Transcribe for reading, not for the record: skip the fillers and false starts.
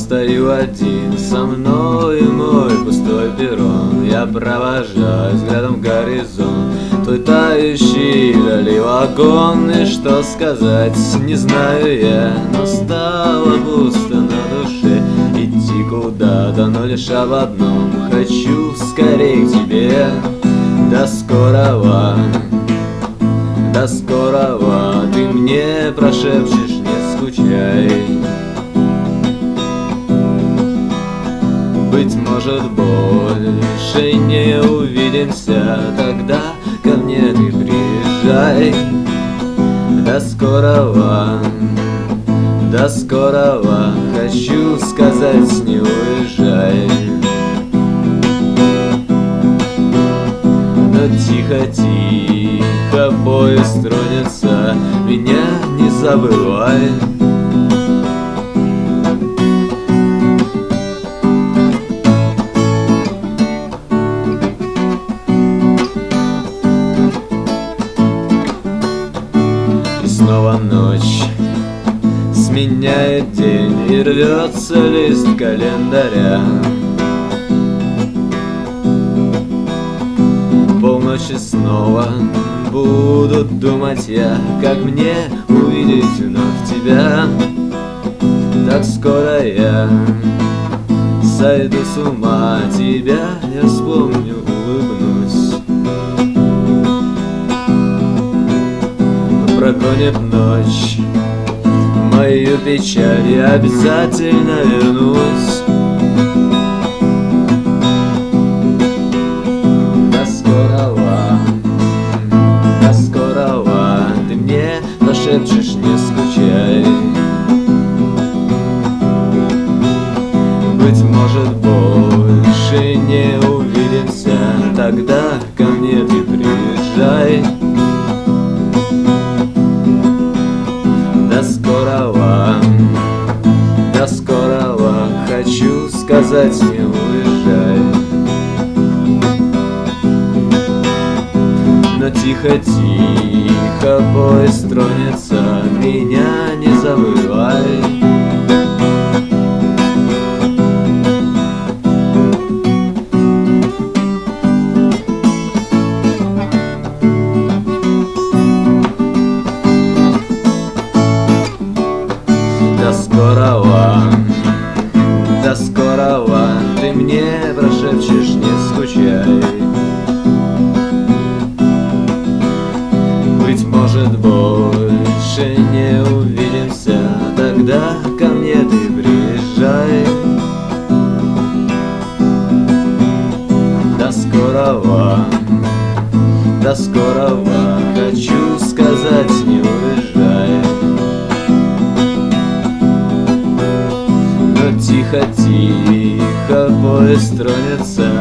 стою один, со мной мой пустой перрон. Я провожаю взглядом горизонт, твой тающий вдали вагон. И что сказать, не знаю я, но стало пусто на душе. Идти куда-то, но лишь об одном: хочу скорей к тебе. До скорого, до скорого, ты мне прошепчешь, не скучай. Быть может, больше не увидимся, тогда ко мне ты приезжай. До скорого, до скорого, хочу сказать, не уезжай. Но тихо-тихо поезд тронется, меня не забывай. И снова ночь сменяет день, и рвется лист календаря. Полночи снова буду думать я, как мне увидеть вновь тебя. Так скоро я сойду с ума, тебя я вспомню, улыбнусь. Прогонит ночь мою печаль, я обязательно вернусь. До скорого, ты мне прошепчешь, не скучай. Быть может, больше не увидимся, тогда ко мне ты приезжай. До скорого, хочу сказать, не уезжай. Но тихо-тихо поезд тронется, меня не забывай. До скорого, ты мне прошепчешь, не скучай. Быть может, больше не увидимся, тогда ко мне ты приезжай. До скорого, хочу сказать, не уезжай. Тихо-тихо поезд тронется,